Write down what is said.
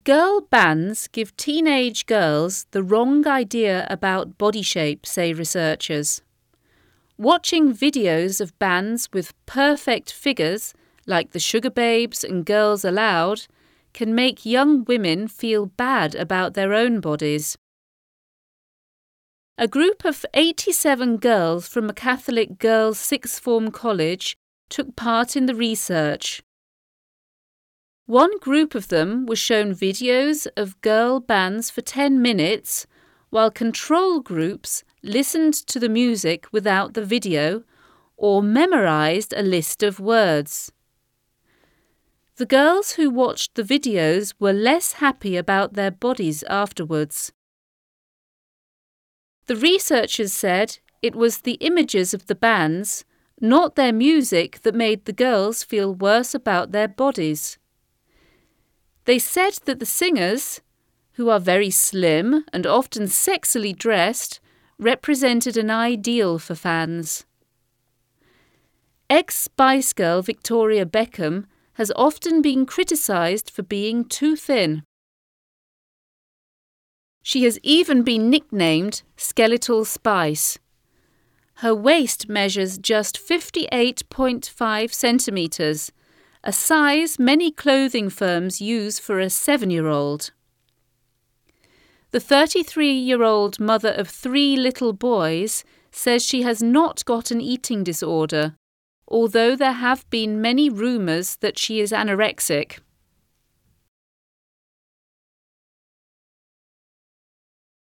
Girl bands give teenage girls the wrong idea about body shape, say researchers. Watching videos of bands with perfect figures, like the Sugar Babes and Girls Aloud, can make young women feel bad about their own bodies. A group of 87 girls from a Catholic girls' sixth form college took part in the research. One group of them was shown videos of girl bands for 10 minutes, while control groups listened to the music without the video or memorized a list of words. The girls who watched the videos were less happy about their bodies afterwards. The researchers said it was the images of the bands, not their music, that made the girls feel worse about their bodies. They said that the singers, who are very slim and often sexily dressed, represented an ideal for fans. Ex-Spice Girl Victoria Beckham has often been criticised for being too thin. She has even been nicknamed Skeletal Spice. Her waist measures just 58.5 centimetres, a size many clothing firms use for a 7-year-old. The 33-year-old mother of 3 little boys says she has not got an eating disorder, although there have been many rumours that she is anorexic.